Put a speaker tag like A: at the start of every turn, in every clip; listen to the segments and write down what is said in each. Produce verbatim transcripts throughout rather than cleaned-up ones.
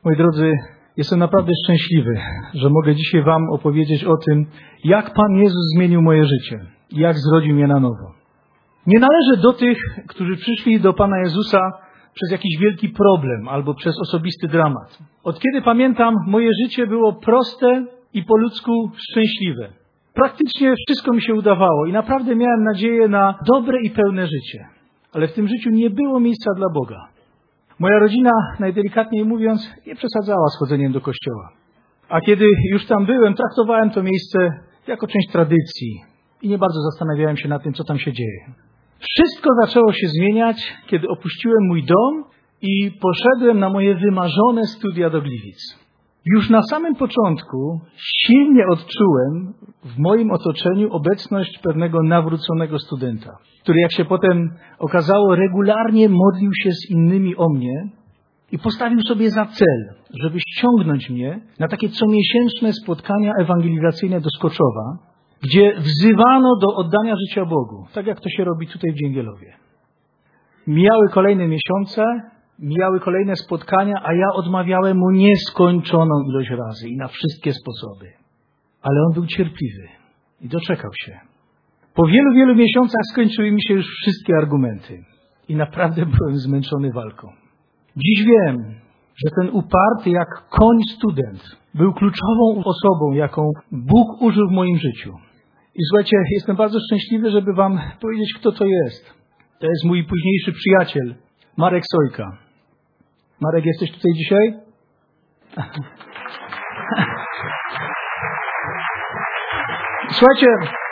A: Moi drodzy, jestem naprawdę szczęśliwy, że mogę dzisiaj wam opowiedzieć o tym, jak Pan Jezus zmienił moje życie i jak zrodził je na nowo. Nie należę do tych, którzy przyszli do Pana Jezusa przez jakiś wielki problem albo przez osobisty dramat. Od kiedy pamiętam, moje życie było proste i po ludzku szczęśliwe. Praktycznie wszystko mi się udawało i naprawdę miałem nadzieję na dobre i pełne życie. Ale w tym życiu nie było miejsca dla Boga. Moja rodzina, najdelikatniej mówiąc, nie przesadzała z chodzeniem do kościoła. A kiedy już tam byłem, traktowałem to miejsce jako część tradycji i nie bardzo zastanawiałem się nad tym, co tam się dzieje. Wszystko zaczęło się zmieniać, kiedy opuściłem mój dom i poszedłem na moje wymarzone studia do Gliwic. Już na samym początku silnie odczułem w moim otoczeniu obecność pewnego nawróconego studenta, który, jak się potem okazało, regularnie modlił się z innymi o mnie i postawił sobie za cel, żeby ściągnąć mnie na takie comiesięczne spotkania ewangelizacyjne do Skoczowa, gdzie wzywano do oddania życia Bogu, tak jak to się robi tutaj w Dzięgielowie. Mijały kolejne miesiące, mijały kolejne spotkania, a ja odmawiałem mu nieskończoną ilość razy i na wszystkie sposoby. Ale on był cierpliwy i doczekał się. Po wielu, wielu miesiącach skończyły mi się już wszystkie argumenty i naprawdę byłem zmęczony walką. Dziś wiem, że ten uparty jak koń student był kluczową osobą, jaką Bóg użył w moim życiu. I słuchajcie, jestem bardzo szczęśliwy, żeby wam powiedzieć, kto to jest. To jest mój późniejszy przyjaciel, Marek Sojka. Marek, jesteś tutaj dzisiaj? Słuchajcie,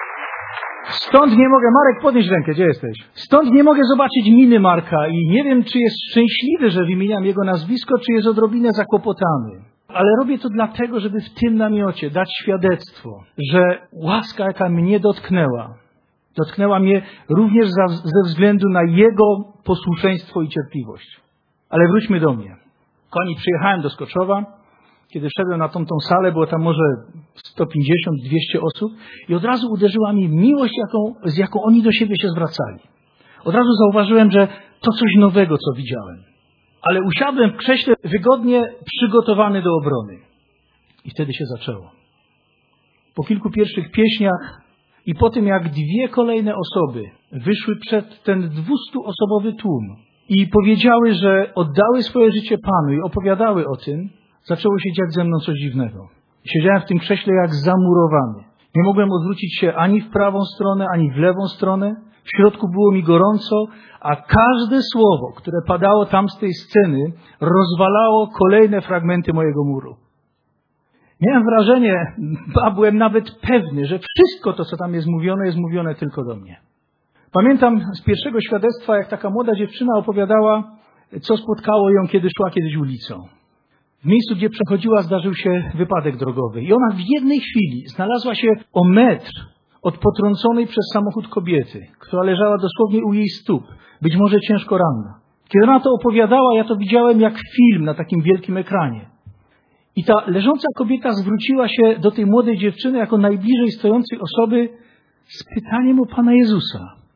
A: stąd nie mogę... Marek, podnieś rękę, gdzie jesteś? Stąd nie mogę zobaczyć miny Marka i nie wiem, czy jest szczęśliwy, że wymieniam jego nazwisko, czy jest odrobinę zakłopotany. Ale robię to dlatego, żeby w tym namiocie dać świadectwo, że łaska, jaka mnie dotknęła, dotknęła mnie również za, ze względu na jego posłuszeństwo i cierpliwość. Ale wróćmy do mnie. Kochani, przyjechałem do Skoczowa, kiedy szedłem na tą, tą salę, było tam może sto pięćdziesiąt dwieście osób i od razu uderzyła mi miłość, jaką, z jaką oni do siebie się zwracali. Od razu zauważyłem, że to coś nowego, co widziałem. Ale usiadłem w krześle wygodnie przygotowany do obrony. I wtedy się zaczęło. Po kilku pierwszych pieśniach i po tym, jak dwie kolejne osoby wyszły przed ten dwustuosobowy tłum i powiedziały, że oddały swoje życie Panu i opowiadały o tym, zaczęło się dziać ze mną coś dziwnego. Siedziałem w tym krześle jak zamurowany. Nie mogłem odwrócić się ani w prawą stronę, ani w lewą stronę. W środku było mi gorąco, a każde słowo, które padało tam z tej sceny, rozwalało kolejne fragmenty mojego muru. Miałem wrażenie, a byłem nawet pewny, że wszystko to, co tam jest mówione, jest mówione tylko do mnie. Pamiętam z pierwszego świadectwa, jak taka młoda dziewczyna opowiadała, co spotkało ją, kiedy szła kiedyś ulicą. W miejscu, gdzie przechodziła, zdarzył się wypadek drogowy. I ona w jednej chwili znalazła się o metr od potrąconej przez samochód kobiety, która leżała dosłownie u jej stóp, być może ciężko ranna. Kiedy ona to opowiadała, ja to widziałem jak film na takim wielkim ekranie. I ta leżąca kobieta zwróciła się do tej młodej dziewczyny jako najbliżej stojącej osoby z pytaniem o Pana Jezusa.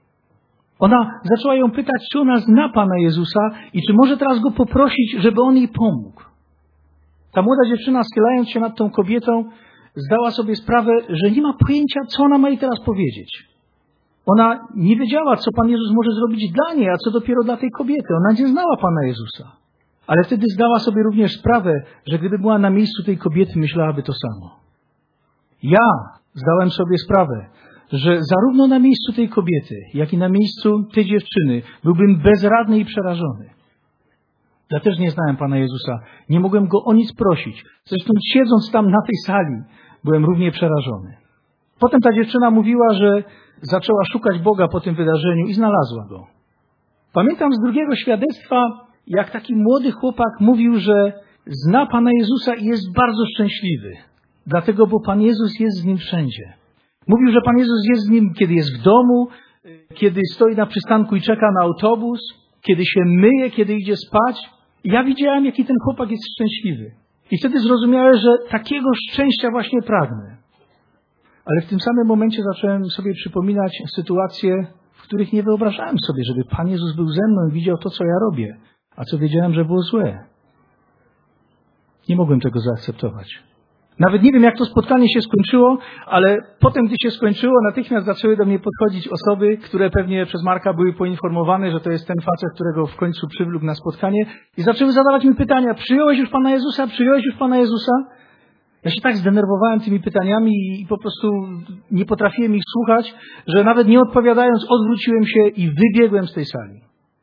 A: Ona zaczęła ją pytać, czy ona zna Pana Jezusa i czy może teraz Go poprosić, żeby On jej pomógł. Ta młoda dziewczyna, schylając się nad tą kobietą, zdała sobie sprawę, że nie ma pojęcia, co ona ma jej teraz powiedzieć. Ona nie wiedziała, co Pan Jezus może zrobić dla niej, a co dopiero dla tej kobiety. Ona nie znała Pana Jezusa. Ale wtedy zdała sobie również sprawę, że gdyby była na miejscu tej kobiety, myślałaby to samo. Ja zdałem sobie sprawę, że zarówno na miejscu tej kobiety, jak i na miejscu tej dziewczyny byłbym bezradny i przerażony. Ja też nie znałem Pana Jezusa. Nie mogłem Go o nic prosić. Zresztą siedząc tam na tej sali, byłem równie przerażony. Potem ta dziewczyna mówiła, że zaczęła szukać Boga po tym wydarzeniu i znalazła Go. Pamiętam z drugiego świadectwa, jak taki młody chłopak mówił, że zna Pana Jezusa i jest bardzo szczęśliwy. Dlatego, bo Pan Jezus jest z nim wszędzie. Mówił, że Pan Jezus jest z nim, kiedy jest w domu, kiedy stoi na przystanku i czeka na autobus, kiedy się myje, kiedy idzie spać. I ja widziałem, jaki ten chłopak jest szczęśliwy. I wtedy zrozumiałem, że takiego szczęścia właśnie pragnę. Ale w tym samym momencie zacząłem sobie przypominać sytuacje, w których nie wyobrażałem sobie, żeby Pan Jezus był ze mną i widział to, co ja robię, a co wiedziałem, że było złe. Nie mogłem tego zaakceptować. Nawet nie wiem, jak to spotkanie się skończyło, ale potem, gdy się skończyło, natychmiast zaczęły do mnie podchodzić osoby, które pewnie przez Marka były poinformowane, że to jest ten facet, którego w końcu przywlókł na spotkanie, i zaczęły zadawać mi pytania: przyjąłeś już Pana Jezusa? Przyjąłeś już Pana Jezusa? Ja się tak zdenerwowałem tymi pytaniami i po prostu nie potrafiłem ich słuchać, że nawet nie odpowiadając, odwróciłem się i wybiegłem z tej sali.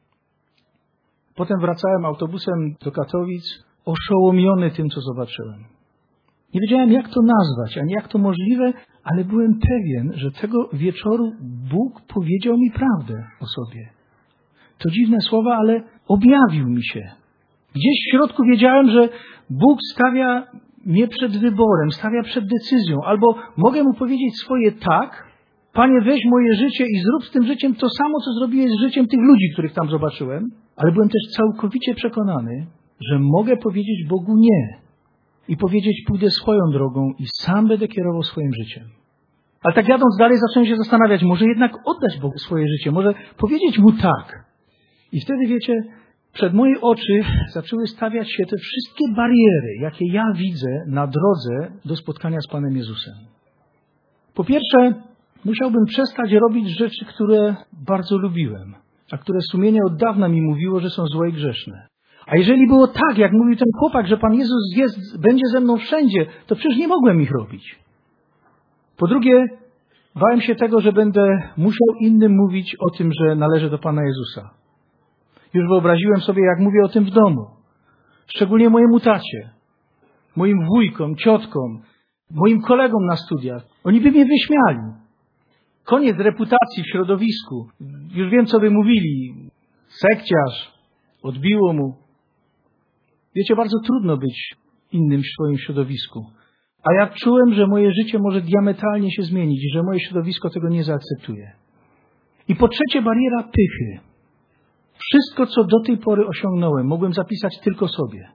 A: Potem wracałem autobusem do Katowic, oszołomiony tym, co zobaczyłem. Nie wiedziałem, jak to nazwać, ani jak to możliwe, ale byłem pewien, że tego wieczoru Bóg powiedział mi prawdę o sobie. To dziwne słowa, ale objawił mi się. Gdzieś w środku wiedziałem, że Bóg stawia mnie przed wyborem, stawia przed decyzją. Albo mogę Mu powiedzieć swoje tak: Panie, weź moje życie i zrób z tym życiem to samo, co zrobiłeś z życiem tych ludzi, których tam zobaczyłem. Ale byłem też całkowicie przekonany, że mogę powiedzieć Bogu nie. I powiedzieć: pójdę swoją drogą i sam będę kierował swoim życiem. Ale tak jadąc dalej, zacząłem się zastanawiać, może jednak oddać Bogu swoje życie, może powiedzieć Mu tak. I wtedy, wiecie, przed moje oczy zaczęły stawiać się te wszystkie bariery, jakie ja widzę na drodze do spotkania z Panem Jezusem. Po pierwsze, musiałbym przestać robić rzeczy, które bardzo lubiłem, a które sumienie od dawna mi mówiło, że są złe i grzeszne. A jeżeli było tak, jak mówił ten chłopak, że Pan Jezus jest, będzie ze mną wszędzie, to przecież nie mogłem ich robić. Po drugie, bałem się tego, że będę musiał innym mówić o tym, że należę do Pana Jezusa. Już wyobraziłem sobie, jak mówię o tym w domu. Szczególnie mojemu tacie, moim wujkom, ciotkom, moim kolegom na studiach. Oni by mnie wyśmiali. Koniec reputacji w środowisku. Już wiem, co by mówili. Sekciarz. Odbiło mu. Wiecie, bardzo trudno być innym w swoim środowisku. A ja czułem, że moje życie może diametralnie się zmienić i że moje środowisko tego nie zaakceptuje. I po trzecie, bariera pychy. Wszystko, co do tej pory osiągnąłem, mogłem zapisać tylko sobie.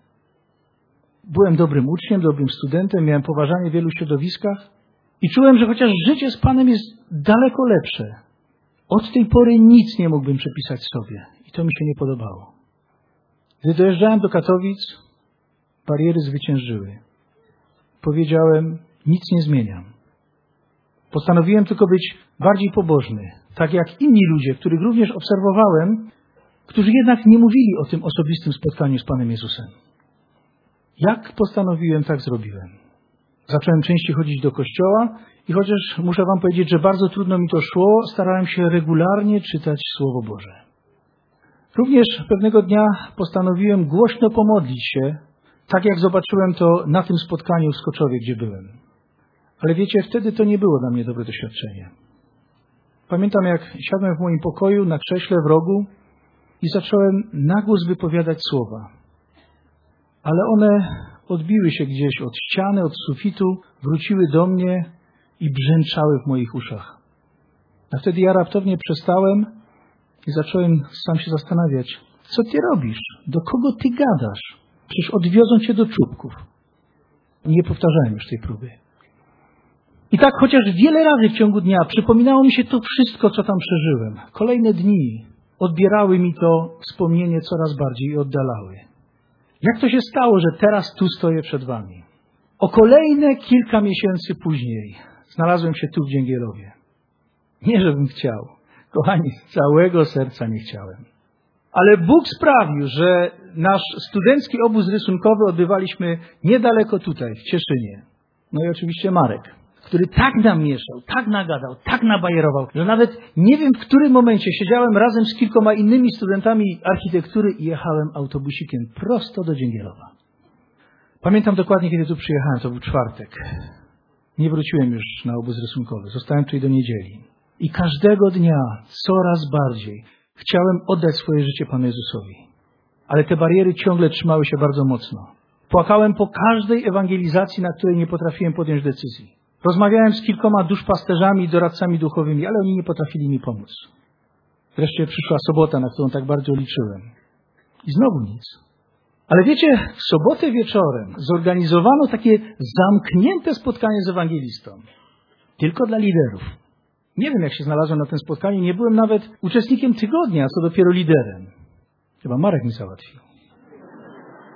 A: Byłem dobrym uczniem, dobrym studentem, miałem poważanie w wielu środowiskach i czułem, że chociaż życie z Panem jest daleko lepsze, od tej pory nic nie mógłbym przepisać sobie. I to mi się nie podobało. Gdy dojeżdżałem do Katowic, bariery zwyciężyły. Powiedziałem: nic nie zmieniam. Postanowiłem tylko być bardziej pobożny, tak jak inni ludzie, których również obserwowałem, którzy jednak nie mówili o tym osobistym spotkaniu z Panem Jezusem. Jak postanowiłem, tak zrobiłem. Zacząłem częściej chodzić do kościoła i chociaż muszę wam powiedzieć, że bardzo trudno mi to szło, starałem się regularnie czytać Słowo Boże. Również pewnego dnia postanowiłem głośno pomodlić się, tak jak zobaczyłem to na tym spotkaniu w Skoczowie, gdzie byłem. Ale wiecie, wtedy to nie było dla mnie dobre doświadczenie. Pamiętam, jak siadłem w moim pokoju na krześle w rogu i zacząłem na głos wypowiadać słowa. Ale one odbiły się gdzieś od ściany, od sufitu, wróciły do mnie i brzęczały w moich uszach. A wtedy ja raptownie przestałem i zacząłem sam się zastanawiać: co ty robisz? Do kogo ty gadasz? Przecież odwiozą cię do czubków. Nie powtarzałem już tej próby. I tak chociaż wiele razy w ciągu dnia przypominało mi się to wszystko, co tam przeżyłem. Kolejne dni odbierały mi to wspomnienie coraz bardziej i oddalały. Jak to się stało, że teraz tu stoję przed wami? O kolejne kilka miesięcy później znalazłem się tu w Dzięgielowie. Nie, żebym chciał. Kochani, całego serca nie chciałem. Ale Bóg sprawił, że nasz studencki obóz rysunkowy odbywaliśmy niedaleko tutaj, w Cieszynie. No i oczywiście Marek, który tak namieszał, tak nagadał, tak nabajerował, że nawet nie wiem, w którym momencie siedziałem razem z kilkoma innymi studentami architektury i jechałem autobusikiem prosto do Dzięgielowa. Pamiętam dokładnie, kiedy tu przyjechałem, to był czwartek. Nie wróciłem już na obóz rysunkowy, zostałem tutaj do niedzieli. I każdego dnia coraz bardziej chciałem oddać swoje życie Panu Jezusowi. Ale te bariery ciągle trzymały się bardzo mocno. Płakałem po każdej ewangelizacji, na której nie potrafiłem podjąć decyzji. Rozmawiałem z kilkoma duszpasterzami i doradcami duchowymi, ale oni nie potrafili mi pomóc. Wreszcie przyszła sobota, na którą tak bardzo liczyłem. I znowu nic. Ale wiecie, w sobotę wieczorem zorganizowano takie zamknięte spotkanie z ewangelistą. Tylko dla liderów. Nie wiem, jak się znalazłem na tym spotkaniu. Nie byłem nawet uczestnikiem tygodnia, a co dopiero liderem. Chyba Marek mi załatwił.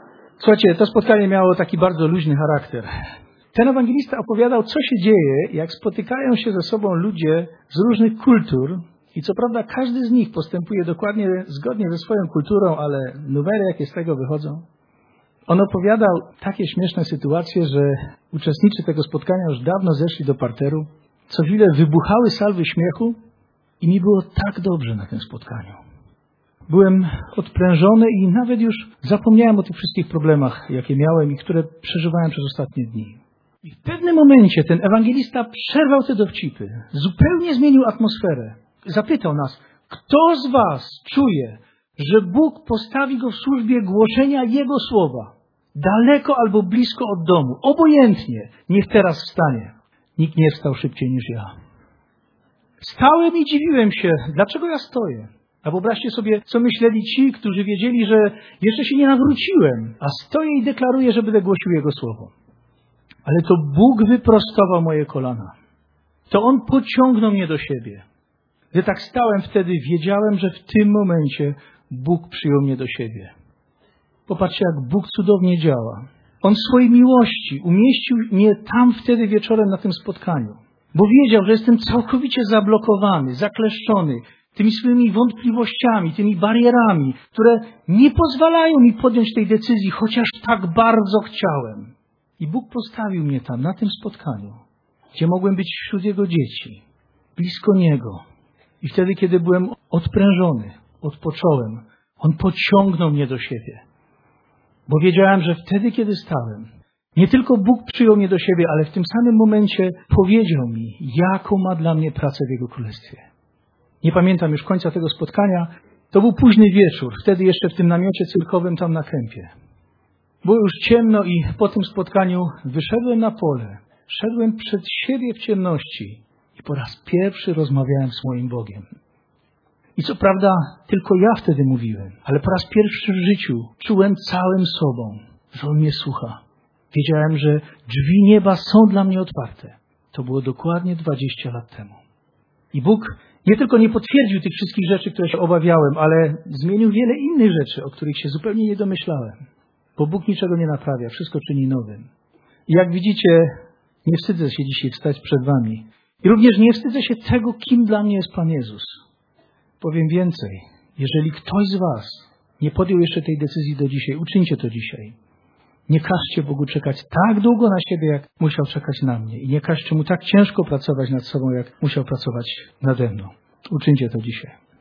A: Słuchajcie, to spotkanie miało taki bardzo luźny charakter. Ten ewangelista opowiadał, co się dzieje, jak spotykają się ze sobą ludzie z różnych kultur i co prawda każdy z nich postępuje dokładnie zgodnie ze swoją kulturą, ale numery jakie z tego wychodzą. On opowiadał takie śmieszne sytuacje, że uczestnicy tego spotkania już dawno zeszli do parteru. Co chwilę wybuchały salwy śmiechu i mi było tak dobrze na tym spotkaniu. Byłem odprężony i nawet już zapomniałem o tych wszystkich problemach, jakie miałem i które przeżywałem przez ostatnie dni. I w pewnym momencie ten ewangelista przerwał te dowcipy, zupełnie zmienił atmosferę. Zapytał nas, kto z was czuje, że Bóg postawi go w służbie głoszenia Jego słowa, daleko albo blisko od domu, obojętnie, niech teraz wstanie. Nikt nie wstał szybciej niż ja. Stałem i dziwiłem się, dlaczego ja stoję. A wyobraźcie sobie, co myśleli ci, którzy wiedzieli, że jeszcze się nie nawróciłem, a stoję i deklaruję, że będę głosił Jego słowo. Ale to Bóg wyprostował moje kolana. To On pociągnął mnie do siebie. Gdy tak stałem wtedy, wiedziałem, że w tym momencie Bóg przyjął mnie do siebie. Popatrzcie, jak Bóg cudownie działa. On w swojej miłości umieścił mnie tam wtedy wieczorem na tym spotkaniu. Bo wiedział, że jestem całkowicie zablokowany, zakleszczony tymi swoimi wątpliwościami, tymi barierami, które nie pozwalają mi podjąć tej decyzji, chociaż tak bardzo chciałem. I Bóg postawił mnie tam, na tym spotkaniu, gdzie mogłem być wśród Jego dzieci, blisko Niego. I wtedy, kiedy byłem odprężony, odpocząłem, On pociągnął mnie do siebie. Bo wiedziałem, że wtedy, kiedy stałem, nie tylko Bóg przyjął mnie do siebie, ale w tym samym momencie powiedział mi, jaką ma dla mnie pracę w Jego Królestwie. Nie pamiętam już końca tego spotkania. To był późny wieczór, wtedy jeszcze w tym namiocie cyrkowym tam na kępie. Było już ciemno i po tym spotkaniu wyszedłem na pole. Szedłem przed siebie w ciemności i po raz pierwszy rozmawiałem z moim Bogiem. I co prawda tylko ja wtedy mówiłem, ale po raz pierwszy w życiu czułem całym sobą, że On mnie słucha. Wiedziałem, że drzwi nieba są dla mnie otwarte. To było dokładnie dwadzieścia lat temu. I Bóg nie tylko nie potwierdził tych wszystkich rzeczy, które się obawiałem, ale zmienił wiele innych rzeczy, o których się zupełnie nie domyślałem. Bo Bóg niczego nie naprawia, wszystko czyni nowym. I jak widzicie, nie wstydzę się dzisiaj wstać przed wami. I również nie wstydzę się tego, kim dla mnie jest Pan Jezus. Powiem więcej. Jeżeli ktoś z was nie podjął jeszcze tej decyzji do dzisiaj, uczyńcie to dzisiaj. Nie każcie Bogu czekać tak długo na siebie, jak musiał czekać na mnie. I nie każcie Mu tak ciężko pracować nad sobą, jak musiał pracować nade mną. Uczyńcie to dzisiaj.